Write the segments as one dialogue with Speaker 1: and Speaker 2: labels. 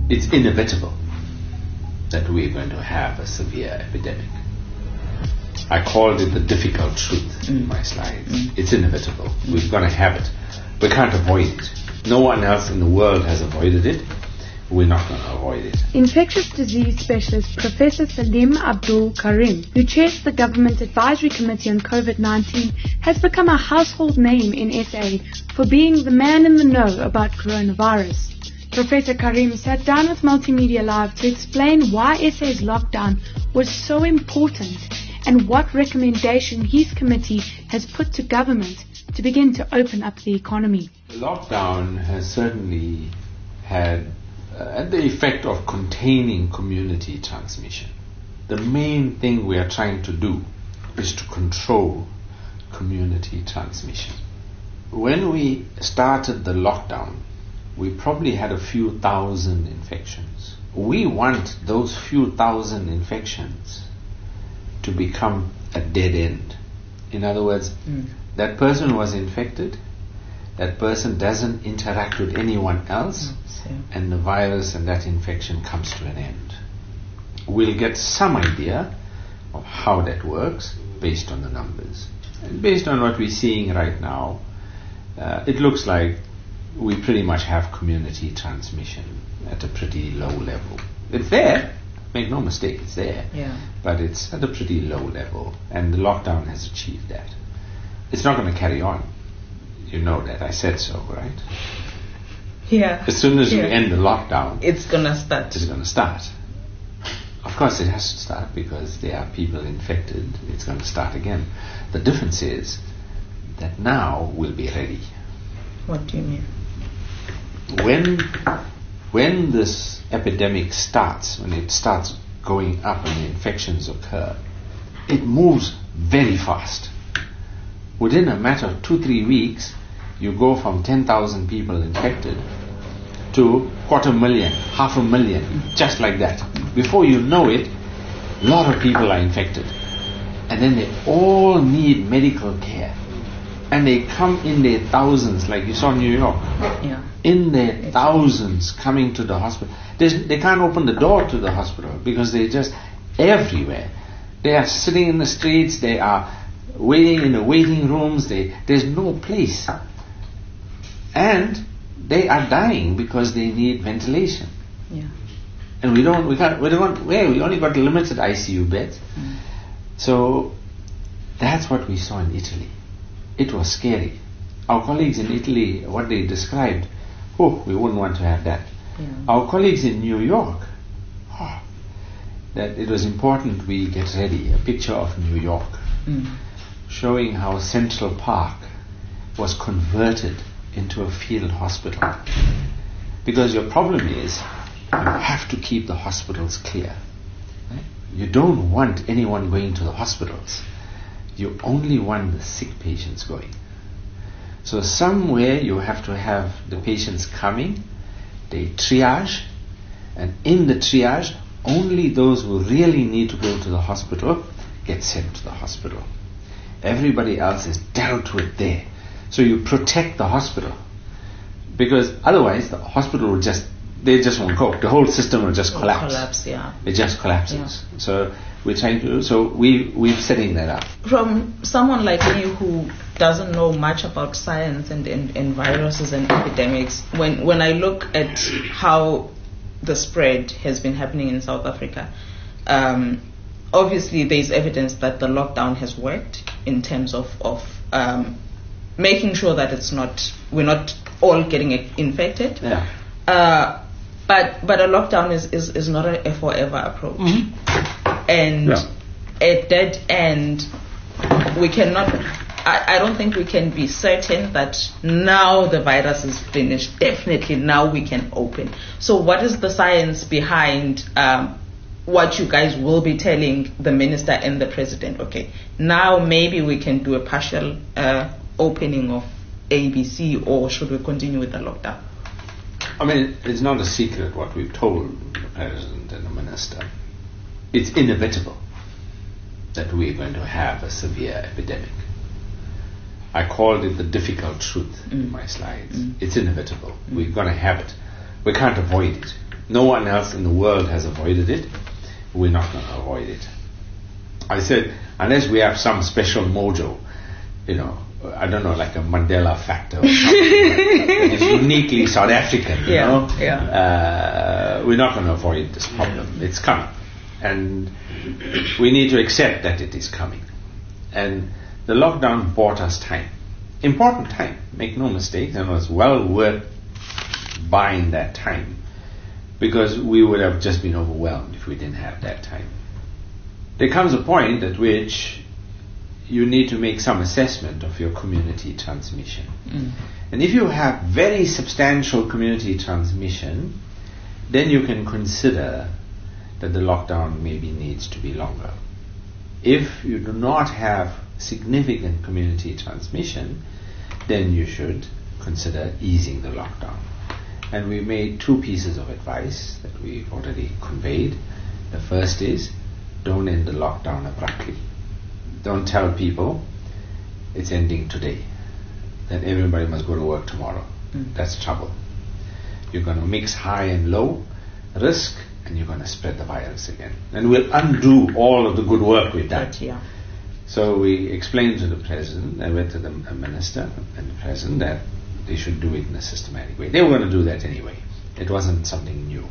Speaker 1: It's inevitable that we're going to have a severe epidemic. I called it the difficult truth in my slides. It's inevitable. We're going to have it. We can't avoid it. No one else in the world has avoided it. We're not going to avoid it.
Speaker 2: Infectious disease specialist Professor Salim Abdul Karim, who chairs the Government Advisory Committee on COVID-19, has become a household name in SA for being the man in the know about coronavirus. Professor Karim sat down with Multimedia Live to explain why SA's lockdown was so important and what recommendation his committee has put to government to begin to open up the economy.
Speaker 1: The lockdown has certainly had the effect of containing community transmission. The main thing we are trying to do is to control community transmission. When we started the lockdown, we probably had a few thousand infections. We want those few thousand infections to become a dead end. In other words, that person was infected, that person doesn't interact with anyone else, and the virus and that infection comes to an end. We'll get some idea of how that works based on the numbers. And based on what we're seeing right now, it looks like we pretty much have community transmission at a pretty low level. It's there, make no mistake, it's there, but it's at a pretty low level, and the lockdown has achieved that. It's not going to carry on. You know that, I said so, right?
Speaker 3: Yeah.
Speaker 1: As soon as we end the lockdown,
Speaker 3: it's going to start.
Speaker 1: It's going to start. Of course it has to start because there are people infected. It's going to start again. The difference is that now we'll be ready.
Speaker 3: What do you mean?
Speaker 1: When this epidemic starts, when it starts going up and the infections occur, it moves very fast. Within a matter of 2-3 weeks, you go from 10,000 people infected to 250,000, 500,000, just like that. Before you know it, a lot of people are infected. And then they all need medical care. And they come in their thousands, like you saw in New York. In their thousands coming to the hospital. They can't open the door to the hospital because they're just everywhere. They are sitting in the streets, they are waiting in the waiting rooms, there's no place. And they are dying because they need ventilation. And we only got limited ICU beds. So that's what we saw in Italy. It was scary. Our colleagues in Italy, what they described, we wouldn't want to have that. Our colleagues in New York, that it was important we get ready. A picture of New York showing how Central Park was converted into a field hospital. Because your problem is you have to keep the hospitals clear. Right? You don't want anyone going to the hospitals. You only want the sick patients going. So somewhere you have to have the patients coming, they triage, and in the triage, only those who really need to go to the hospital get sent to the hospital. Everybody else is dealt with there. So you protect the hospital. Because otherwise the hospital will they just won't go. The whole system will just collapse. It just collapses. So we're trying to, we're setting that up.
Speaker 3: From someone like me who doesn't know much about science and viruses and epidemics, when I look at how the spread has been happening in South Africa, obviously there's evidence that the lockdown has worked in terms of making sure that we're not all getting infected. But a lockdown is not a forever approach. And at that end, we cannot, I don't think we can be certain that now the virus is finished. Definitely now we can open. So what is the science behind what you guys will be telling the minister and the president? Okay, now maybe we can do a partial opening of ABC, or should we continue with the lockdown?
Speaker 1: I mean, it's not a secret what we've told the president and the minister. It's inevitable that we're going to have a severe epidemic. I called it the difficult truth in my slides. It's inevitable. We're going to have it. We can't avoid it. No one else in the world has avoided it. We're not going to avoid it. I said, unless we have some special mojo, I don't know, like a Mandela factor or something that is uniquely South African, we're not going to avoid this problem. It's coming. And we need to accept that it is coming. And the lockdown bought us time. Important time, make no mistake, and it was well worth buying that time, because we would have just been overwhelmed if we didn't have that time. There comes a point at which you need to make some assessment of your community transmission. And if you have very substantial community transmission, then you can consider that the lockdown maybe needs to be longer. If you do not have significant community transmission, then you should consider easing the lockdown. And we made 2 pieces of advice that we've already conveyed. The first is, don't end the lockdown abruptly. Don't tell people it's ending today, that everybody must go to work tomorrow. That's trouble. You're going to mix high and low risk, and you're going to spread the virus again. And we'll undo all of the good work we've done. So we explained to the President, I went to the Minister and the President, that they should do it in a systematic way. They were going to do that anyway. It wasn't something new.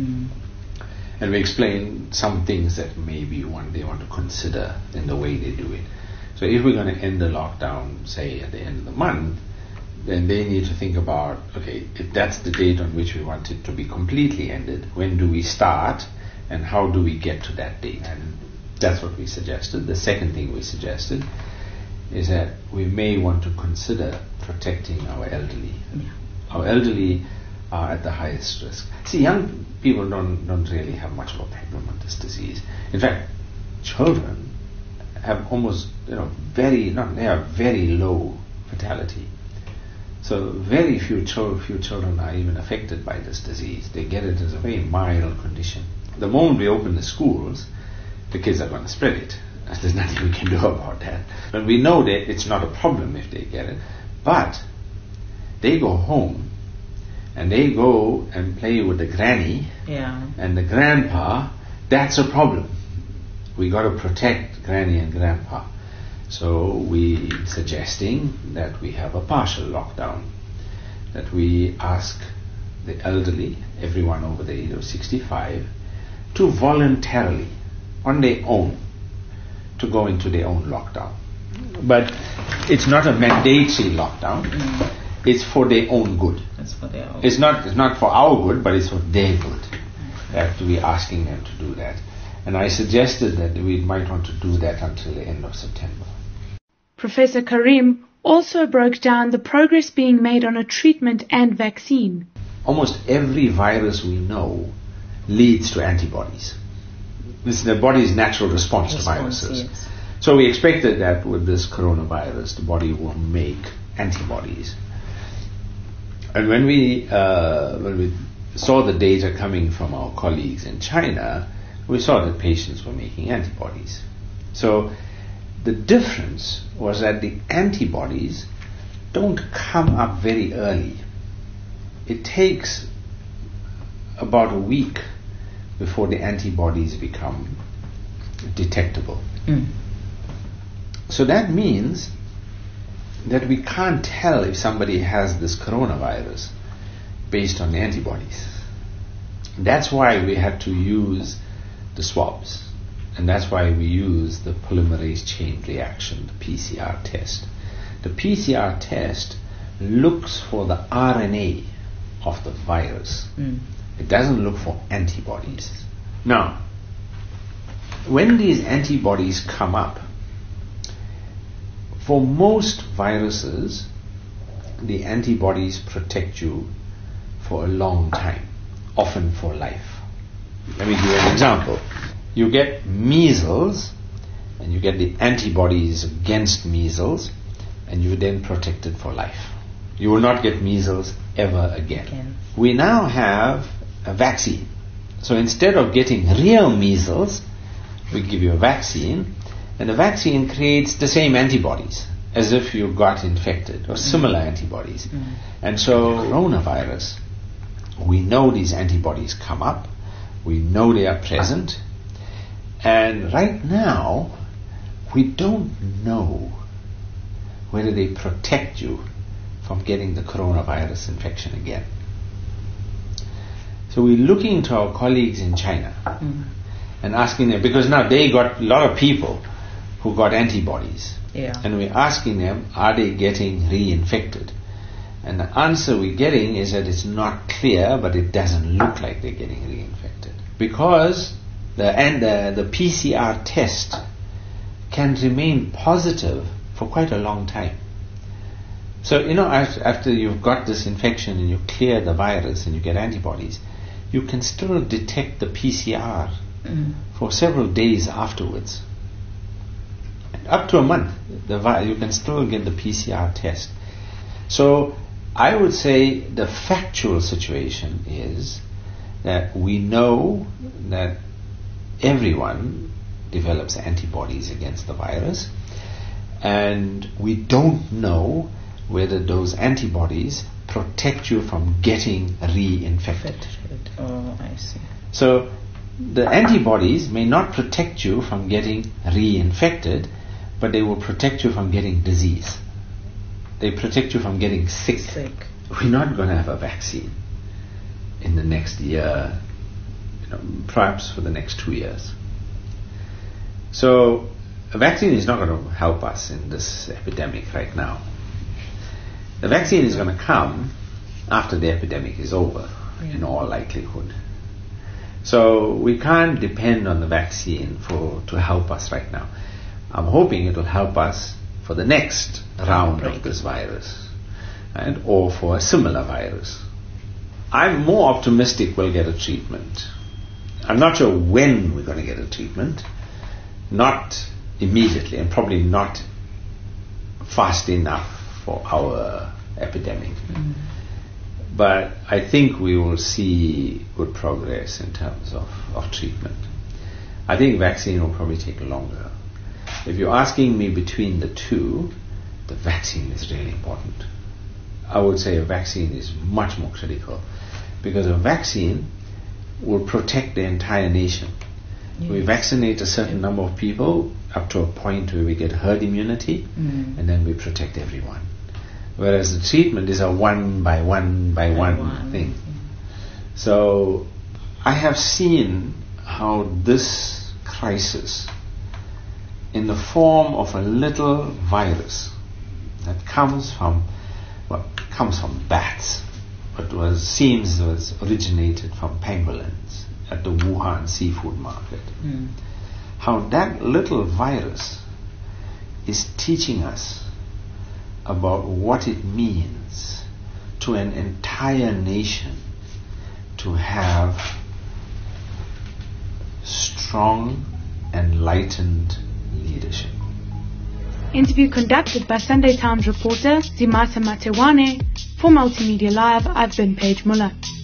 Speaker 1: And we explained some things that maybe they want to consider in the way they do it. So if we're going to end the lockdown, say at the end of the month, then they need to think about, okay, if that's the date on which we want it to be completely ended, when do we start and how do we get to that date? And that's what we suggested. The second thing we suggested is that we may want to consider protecting our elderly. Our elderly are at the highest risk. See, young people don't really have much of a problem with this disease. In fact, children have almost, they have very low fatality. So very few children are even affected by this disease. They get it as a very mild condition. The moment we open the schools, the kids are going to spread it. There's nothing we can do about that. But we know that it's not a problem if they get it. But they go home and they go and play with the granny and the grandpa. That's a problem. We got to protect granny and grandpa. So we suggesting that we have a partial lockdown, that we ask the elderly, everyone over the age of 65, to voluntarily, on their own, to go into their own lockdown. But it's not a mandatory lockdown. It's for their own good.
Speaker 3: It's for their own.
Speaker 1: It's not for our good, but it's for their good. That we're asking them to do that. And I suggested that we might want to do that until the end of September.
Speaker 2: Professor Karim also broke down the progress being made on a treatment and vaccine.
Speaker 1: Almost every virus we know leads to antibodies. This is the body's natural response to viruses.
Speaker 3: Yes.
Speaker 1: So we expected that with this coronavirus, the body will make antibodies. And when we saw the data coming from our colleagues in China, we saw that patients were making antibodies. So the difference was that the antibodies don't come up very early. It takes about a week before the antibodies become detectable. So that means that we can't tell if somebody has this coronavirus based on the antibodies. That's why we had to use the swabs, and that's why we use the polymerase chain reaction, the PCR test. The PCR test looks for the RNA of the virus. It doesn't look for antibodies. Now, when these antibodies come up, for most viruses, the antibodies protect you for a long time, often for life. Let me give you an example. You get measles, and you get the antibodies against measles, and you're then protected for life. You will not get measles ever again. We now have a vaccine. So instead of getting real measles, we give you a vaccine, and the vaccine creates the same antibodies as if you got infected, or similar antibodies. And so coronavirus we know these antibodies come up, we know they are present, and right now we don't know whether they protect you from getting the coronavirus infection again. So we're looking to our colleagues in China and asking them, because now they got a lot of people who got antibodies, and we're asking them, are they getting reinfected? And the answer we're getting is that it's not clear, but it doesn't look like they're getting reinfected, because the PCR test can remain positive for quite a long time. So, after you've got this infection and you clear the virus and you get antibodies, you can still detect the PCR for several days afterwards. Up to a month, you can still get the PCR test. So, I would say the factual situation is that we know that everyone develops antibodies against the virus, and we don't know whether those antibodies protect you from getting reinfected.
Speaker 3: Oh, I see.
Speaker 1: So the antibodies may not protect you from getting reinfected, but they will protect you from getting disease. They protect you from getting sick. We're not going to have a vaccine in the next year, perhaps for the next 2 years. So a vaccine is not going to help us in this epidemic right now. The vaccine is going to come after the epidemic is over, in all likelihood. So we can't depend on the vaccine to help us right now. I'm hoping it will help us for the next round of this virus, or for a similar virus. I'm more optimistic we'll get a treatment. I'm not sure when we're going to get a treatment. Not immediately, and probably not fast enough for our epidemic. But I think we will see good progress in terms of treatment. I think vaccine will probably take longer. If you're asking me between the two, the vaccine is really important. I would say a vaccine is much more critical, because a vaccine will protect the entire nation. We vaccinate a certain number of people up to a point where we get herd immunity, and then we protect everyone. Whereas the treatment is a one by one thing. So I have seen how this crisis, in the form of a little virus that comes from bats, but seems originated from pangolins at the Wuhan seafood market. How that little virus is teaching us about what it means to an entire nation to have strong, enlightened leadership.
Speaker 2: Interview conducted by Sunday Times reporter Zimata Matewane. For Multimedia Live, I've been Paige Muller.